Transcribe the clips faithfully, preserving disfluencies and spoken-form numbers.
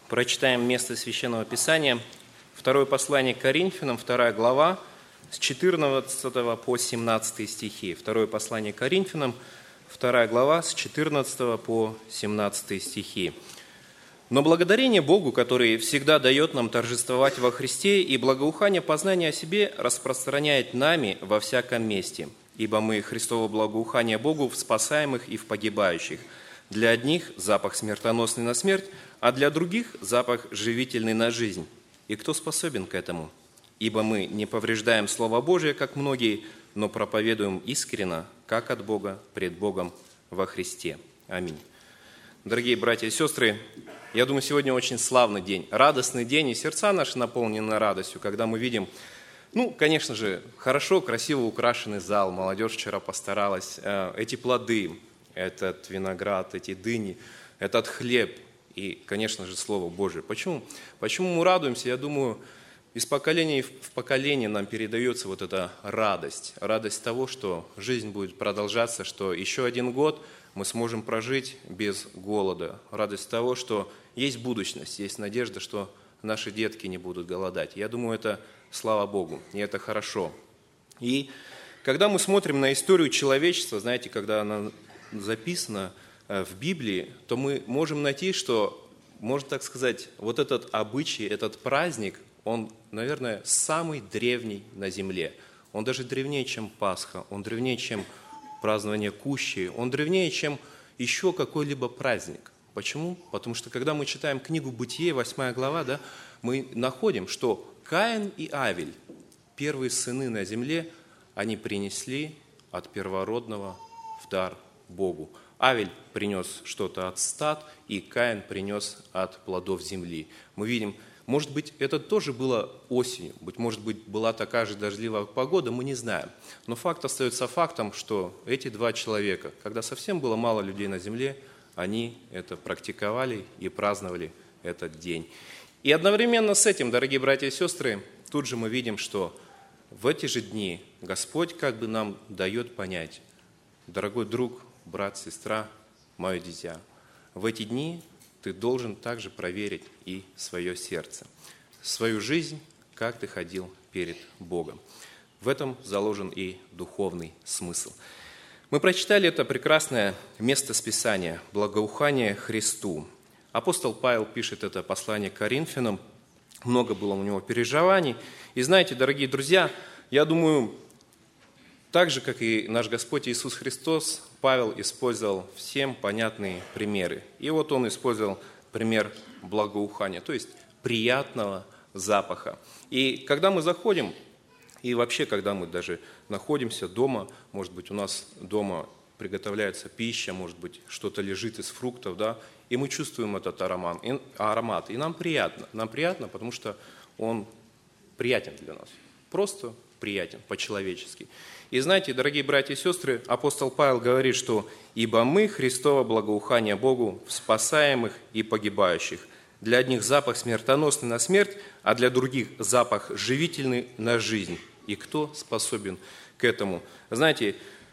Прочитаем место Священного Писания. Второе послание к Коринфянам, вторая глава, с четырнадцатого по семнадцатый стихи. Второе послание к Коринфянам, вторая глава, с четырнадцатого по семнадцатый стихи. «Но благодарение Богу, который всегда дает нам торжествовать во Христе, и благоухание познания о себе распространяет нами во всяком месте. Ибо мы Христово благоухание Богу в спасаемых и в погибающих. Для одних запах смертоносный на смерть, а для других запах живительный на жизнь. И кто способен к этому? Ибо мы не повреждаем Слово Божие, как многие, но проповедуем искренно, как от Бога, пред Богом во Христе». Аминь. Дорогие братья и сестры, я думаю, сегодня очень славный день, радостный день, и сердца наши наполнены радостью, когда мы видим, ну, конечно же, хорошо, красиво украшенный зал, молодежь вчера постаралась, эти плоды, этот виноград, эти дыни, этот хлеб и, конечно же, Слово Божие. Почему? Почему мы радуемся? Я думаю, из поколения в поколение нам передается вот эта радость, радость того, что жизнь будет продолжаться, что еще один год мы сможем прожить без голода, радость того, что есть будущность, есть надежда, что наши детки не будут голодать. Я думаю, это слава Богу, и это хорошо. И когда мы смотрим на историю человечества, знаете, когда она записана в Библии, то мы можем найти, что, можно так сказать, вот этот обычай, этот праздник, он, наверное, самый древний на земле. Он даже древнее, чем Пасха, он древнее, чем празднование Кущи, он древнее, чем еще какой-либо праздник. Почему? Потому что, когда мы читаем книгу Бытие, восьмая глава, да, мы находим, что Каин и Авель, первые сыны на земле, они принесли от первородного в дар Богу. Авель принес что-то от стад, и Каин принес от плодов земли. Мы видим, может быть, это тоже было осенью, быть может быть, была такая же дождливая погода, мы не знаем. Но факт остается фактом, что эти два человека, когда совсем было мало людей на земле, они это практиковали и праздновали этот день. И одновременно с этим, дорогие братья и сестры, тут же мы видим, что в эти же дни Господь как бы нам дает понять: дорогой друг, брат, сестра, мое дитя, в эти дни ты должен также проверить и свое сердце, свою жизнь, как ты ходил перед Богом. В этом заложен и духовный смысл. Мы прочитали это прекрасное место с Писания «Благоухание Христу». Апостол Павел пишет это послание к Коринфянам, много было у него переживаний. И знаете, дорогие друзья, я думаю, так же, как и наш Господь Иисус Христос, Павел использовал всем понятные примеры. И вот он использовал пример благоухания, то есть приятного запаха. И когда мы заходим, и вообще, когда мы даже находимся дома, может быть, у нас дома приготовляется пища, может быть, что-то лежит из фруктов, да, и мы чувствуем этот аромат, и, аромат, и нам приятно. Нам приятно, потому что он приятен для нас, просто приятен, по-человечески. И знаете, дорогие братья и сестры, апостол Павел говорит, что «Ибо мы Христово благоухание Богу в спасаемых и погибающих. Для одних запах смертоносный на смерть, а для других запах живительный на жизнь. И кто способен к этому?» Знаете,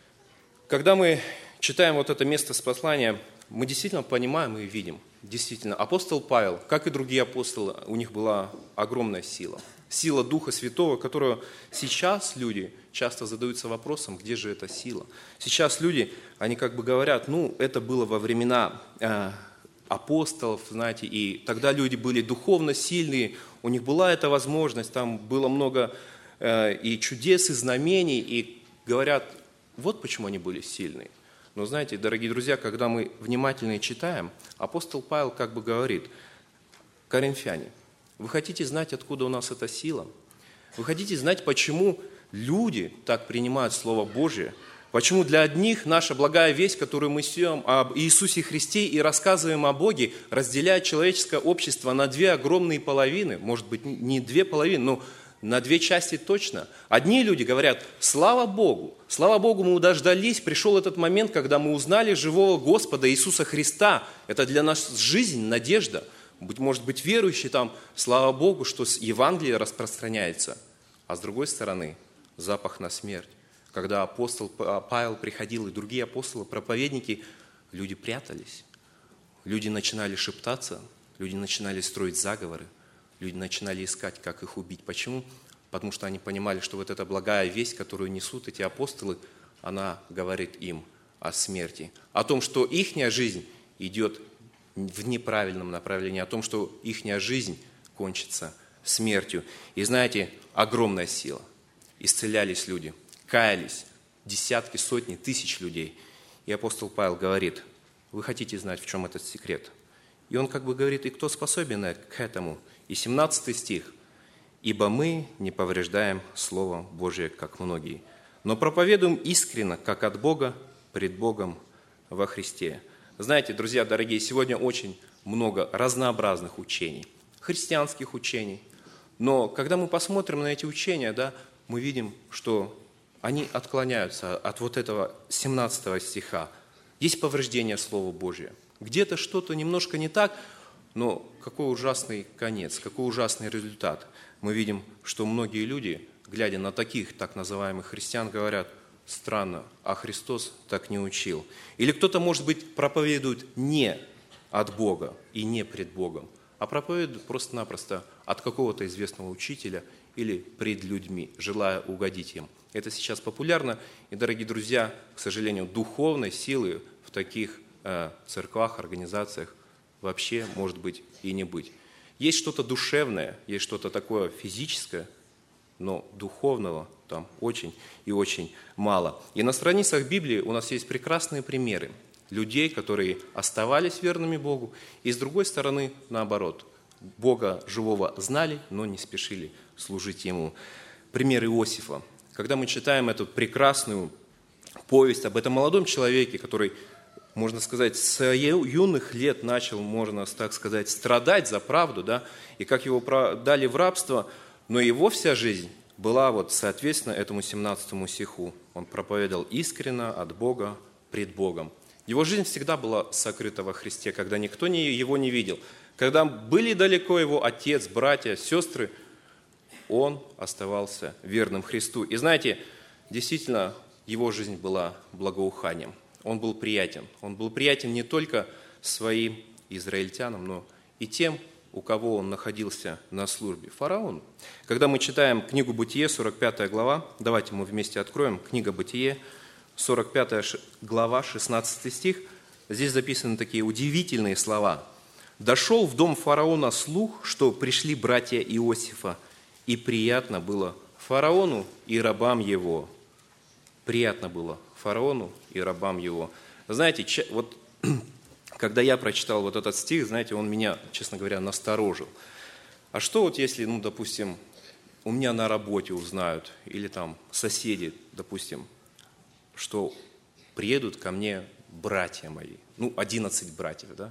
когда мы читаем вот это место с послания, мы действительно понимаем и видим, действительно, апостол Павел, как и другие апостолы, у них была огромная сила. Сила Духа Святого, которую сейчас люди часто задаются вопросом, где же эта сила. Сейчас люди, они как бы говорят, ну, это было во времена э, апостолов, знаете, и тогда люди были духовно сильные, у них была эта возможность, там было много э, и чудес, и знамений, и говорят, вот почему они были сильные. Но знаете, дорогие друзья, когда мы внимательно читаем, апостол Павел как бы говорит: коринфяне, вы хотите знать, откуда у нас эта сила? Вы хотите знать, почему люди так принимают Слово Божие? Почему для одних наша благая весть, которую мы несем об Иисусе Христе и рассказываем о Боге, разделяет человеческое общество на две огромные половины, может быть, не две половины, но на две части точно. Одни люди говорят: слава Богу, слава Богу, мы дождались, пришел этот момент, когда мы узнали живого Господа Иисуса Христа. Это для нас жизнь, надежда. Быть, может быть, верующий там, слава Богу, что Евангелие распространяется. А с другой стороны, запах на смерть. Когда апостол Павел приходил и другие апостолы, проповедники, люди прятались. Люди начинали шептаться, Люди начинали строить заговоры, люди начинали искать, как их убить. Почему? Потому что они понимали, что вот эта благая весть, которую несут эти апостолы, она говорит им о смерти, о том, что ихняя жизнь идет в неправильном направлении, о том, что ихняя жизнь кончится смертью. И знаете, огромная сила. Исцелялись люди, каялись, десятки, сотни, тысяч людей. И апостол Павел говорит: вы хотите знать, в чем этот секрет? И он как бы говорит: и кто способен к этому? И семнадцатый стих: «Ибо мы не повреждаем Слово Божие, как многие, но проповедуем искренно, как от Бога, пред Богом во Христе». Знаете, друзья дорогие, сегодня очень много разнообразных учений, христианских учений. Но когда мы посмотрим на эти учения, да, мы видим, что они отклоняются от вот этого семнадцатого стиха. Есть повреждение Слова Божия. Где-то что-то немножко не так, но какой ужасный конец, какой ужасный результат. Мы видим, что многие люди, глядя на таких так называемых христиан, говорят: странно, а Христос так не учил. Или кто-то, может быть, проповедует не от Бога и не пред Богом, а проповедует просто-напросто от какого-то известного учителя или пред людьми, желая угодить им. Это сейчас популярно, и, дорогие друзья, к сожалению, духовной силы в таких э, церквах, организациях вообще может быть и не быть. Есть что-то душевное, есть что-то такое физическое, но духовного там очень и очень мало. И на страницах Библии у нас есть прекрасные примеры людей, которые оставались верными Богу, и с другой стороны, наоборот, Бога живого знали, но не спешили служить Ему. Пример Иосифа. Когда мы читаем эту прекрасную повесть об этом молодом человеке, который, можно сказать, с юных лет начал, можно так сказать, страдать за правду, да, и как его продали в рабство, но его вся жизнь была вот соответственно этому семнадцатому стиху. Он проповедовал искренно от Бога пред Богом. Его жизнь всегда была сокрыта во Христе, когда никто его не видел. Когда были далеко его отец, братья, сестры, он оставался верным Христу. И знаете, действительно, его жизнь была благоуханием. Он был приятен. Он был приятен не только своим израильтянам, но и тем, у кого он находился на службе, фараону. Когда мы читаем книгу Бытие, сорок пятая глава, давайте мы вместе откроем, книга Бытие, сорок пятая глава, шестнадцатый стих, здесь записаны такие удивительные слова. «Дошел в дом фараона слух, что пришли братья Иосифа, и приятно было фараону и рабам его». Приятно было фараону и рабам его. Знаете, вот когда я прочитал вот этот стих, знаете, он меня, честно говоря, насторожил. А что вот если, ну, допустим, у меня на работе узнают, или там соседи, допустим, что приедут ко мне братья мои, ну, одиннадцать братьев, да,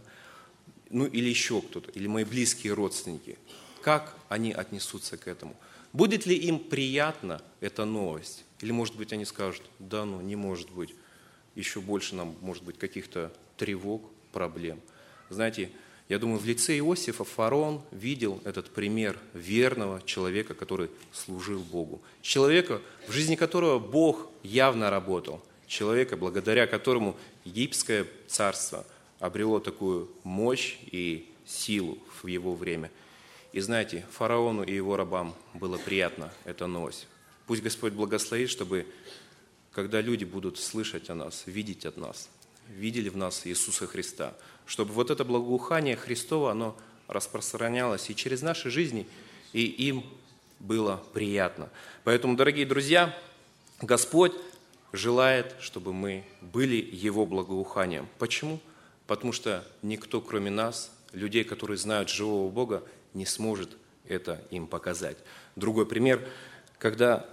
ну, или еще кто-то, или мои близкие родственники, как они отнесутся к этому? Будет ли им приятна эта новость? Или, может быть, они скажут: да, ну, не может быть, еще больше нам, может быть, каких-то тревог, проблем. Знаете, я думаю, в лице Иосифа фараон видел этот пример верного человека, который служил Богу. Человека, в жизни которого Бог явно работал. Человека, благодаря которому египетское царство обрело такую мощь и силу в его время. И знаете, фараону и его рабам было приятно эта новость. Пусть Господь благословит, чтобы, когда люди будут слышать о нас, видеть от нас, видели в нас Иисуса Христа, чтобы вот это благоухание Христово, оно распространялось и через наши жизни, и им было приятно. Поэтому, дорогие друзья, Господь желает, чтобы мы были Его благоуханием. Почему? Потому что никто, кроме нас, людей, которые знают живого Бога, не сможет это им показать. Другой пример, когда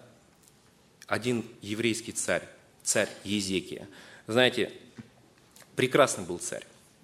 один еврейский царь, царь Езекия, знаете, прекрасный был царь.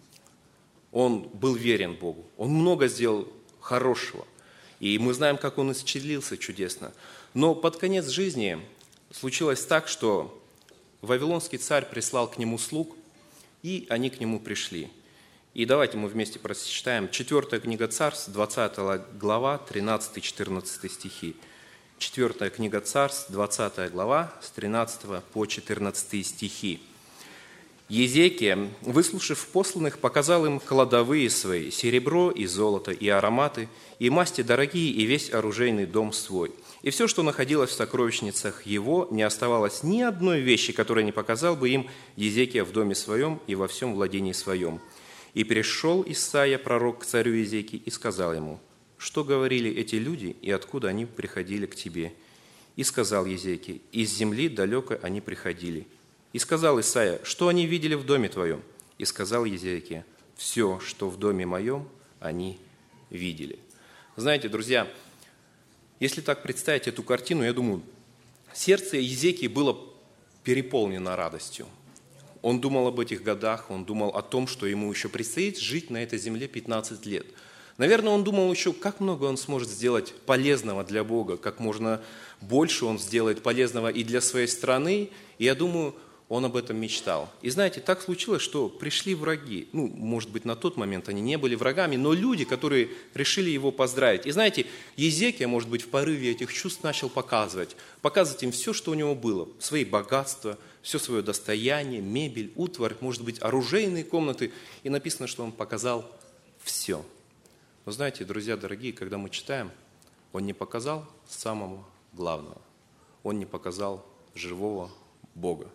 Он был верен Богу. Он много сделал хорошего. И мы знаем, как он исцелился чудесно. Но под конец жизни случилось так, что вавилонский царь прислал к нему слуг, и они к нему пришли. И давайте мы вместе прочитаем четвёртая книга Царств, двадцатая глава, тринадцатый-четырнадцатый стихи. четвёртая книга Царств, двадцатая глава, с тринадцатого по четырнадцатый стихи. Езекия, выслушав посланных, показал им кладовые свои, серебро и золото, и ароматы, и масти дорогие, и весь оружейный дом свой. И все, что находилось в сокровищницах его, не оставалось ни одной вещи, которой не показал бы им Езекия в доме своем и во всем владении своем. И пришел Исаия, пророк, к царю Езекии, и сказал ему: что говорили эти люди, и откуда они приходили к тебе? И сказал Езекия: из земли далеко они приходили. И сказал Исаия: что они видели в доме твоем? И сказал Езекия: все, что в доме моем, они видели. Знаете, друзья, если так представить эту картину, я думаю, сердце Езекии было переполнено радостью. Он думал об этих годах, он думал о том, что ему еще предстоит жить на этой земле пятнадцать лет. Наверное, он думал еще, как много он сможет сделать полезного для Бога, как можно больше он сделает полезного и для своей страны. И я думаю, он об этом мечтал. И знаете, так случилось, что пришли враги. Ну, может быть, на тот момент они не были врагами, но люди, которые решили его поздравить. И знаете, Езекия, может быть, в порыве этих чувств начал показывать. Показывать им все, что у него было. Свои богатства, все свое достояние, мебель, утварь, может быть, оружейные комнаты. И написано, что он показал все. Но знаете, друзья дорогие, когда мы читаем, он не показал самого главного. Он не показал живого Бога.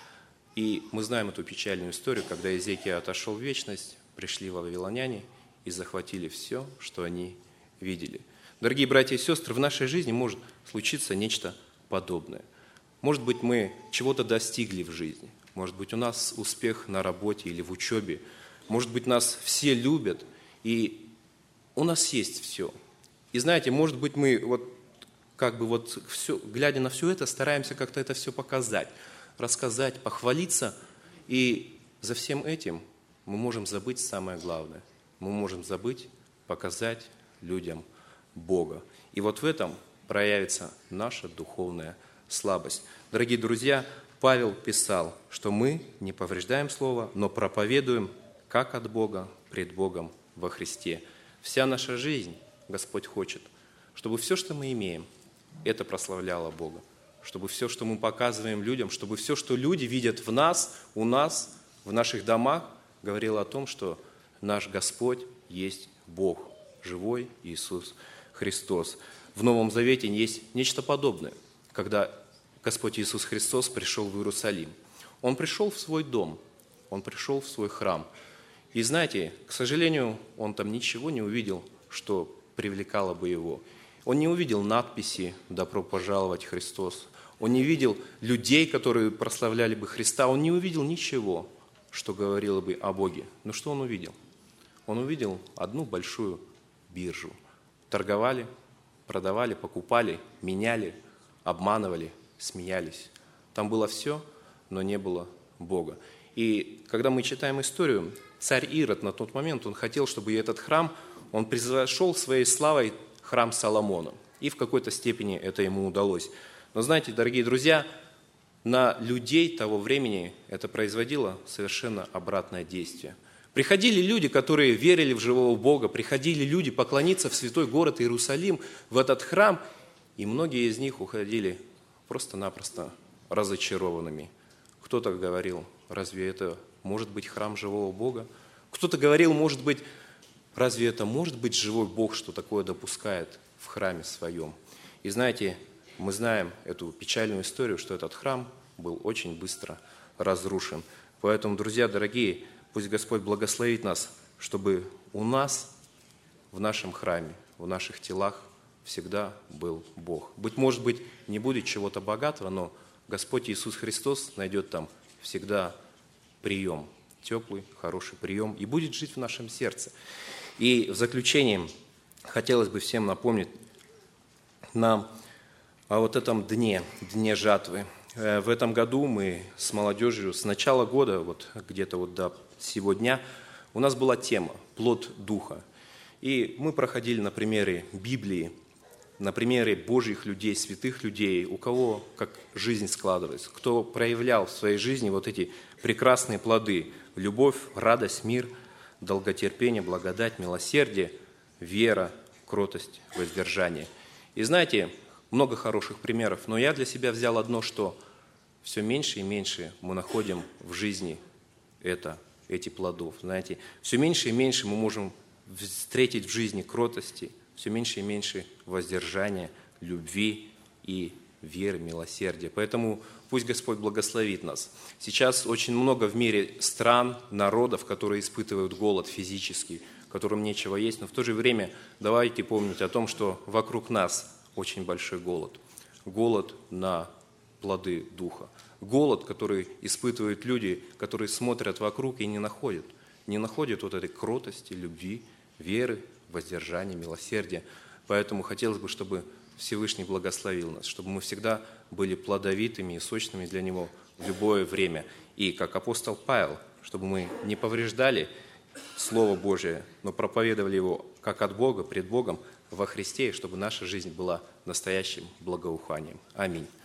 И мы знаем эту печальную историю, когда Езекия отошел в вечность, пришли вавилоняне и захватили все, что они видели. Дорогие братья и сестры, в нашей жизни может случиться нечто подобное. Может быть, мы чего-то достигли в жизни. Может быть, у нас успех на работе или в учебе. Может быть, нас все любят, и у нас есть все. И знаете, может быть, мы вот как бы вот все, глядя на все это, стараемся как-то это все показать, рассказать, похвалиться. И за всем этим мы можем забыть самое главное. Мы можем забыть показать людям Бога. И вот в этом проявится наша духовная слабость. Дорогие друзья, Павел писал, что мы не повреждаем Слово, но проповедуем как от Бога, пред Богом во Христе. Вся наша жизнь Господь хочет, чтобы все, что мы имеем, это прославляло Бога. Чтобы все, что мы показываем людям, чтобы все, что люди видят в нас, у нас, в наших домах, говорило о том, что наш Господь есть Бог, живой Иисус Христос. В Новом Завете есть нечто подобное, когда Господь Иисус Христос пришел в Иерусалим. Он пришел в свой дом, Он пришел в свой храм. И знаете, к сожалению, Он там ничего не увидел, что привлекало бы Его. Он не увидел надписи «Добро пожаловать, Христос». Он не видел людей, которые прославляли бы Христа. Он не увидел ничего, что говорило бы о Боге. Но что он увидел? Он увидел одну большую биржу. Торговали, продавали, покупали, меняли, обманывали, смеялись. Там было все, но не было Бога. И когда мы читаем историю, царь Ирод на тот момент, он хотел, чтобы этот храм, он превзошел своей славой храм Соломона. И в какой-то степени это ему удалось. Но знаете, дорогие друзья, на людей того времени это производило совершенно обратное действие. Приходили люди, которые верили в живого Бога, приходили люди поклониться в святой город Иерусалим, в этот храм, и многие из них уходили просто-напросто разочарованными. Кто-то говорил: разве это может быть храм живого Бога? Кто-то говорил: может быть, разве это может быть живой Бог, что такое допускает в храме своем? И знаете, мы знаем эту печальную историю, что этот храм был очень быстро разрушен. Поэтому, друзья дорогие, пусть Господь благословит нас, чтобы у нас в нашем храме, в наших телах всегда был Бог. Быть может быть, не будет чего-то богатого, но Господь Иисус Христос найдет там всегда прием, теплый, хороший прием, и будет жить в нашем сердце. И в заключение хотелось бы всем напомнить нам о вот этом дне, дне жатвы. В этом году мы с молодежью с начала года, вот где-то вот до сего дня, у нас была тема «Плод Духа». И мы проходили на примере Библии, на примере Божьих людей, святых людей, у кого как жизнь складывается, кто проявлял в своей жизни вот эти прекрасные плоды – любовь, радость, мир, долготерпение, благодать, милосердие, вера, кротость, воздержание. И знаете, много хороших примеров, но я для себя взял одно, что все меньше и меньше мы находим в жизни это, эти плодов. Знаете, все меньше и меньше мы можем встретить в жизни кротости, все меньше и меньше воздержания, любви и веры, милосердия. Поэтому пусть Господь благословит нас. Сейчас очень много в мире стран, народов, которые испытывают голод физический, которым нечего есть, но в то же время давайте помнить о том, что вокруг нас очень большой голод. Голод на плоды Духа. Голод, который испытывают люди, которые смотрят вокруг и не находят. Не находят вот этой кротости, любви, веры, воздержания, милосердия. Поэтому хотелось бы, чтобы Всевышний благословил нас, чтобы мы всегда были плодовитыми и сочными для Него в любое время. И, как апостол Павел, чтобы мы не повреждали Слово Божие, но проповедовали его как от Бога, пред Богом, во Христе, и чтобы наша жизнь была настоящим благоуханием. Аминь.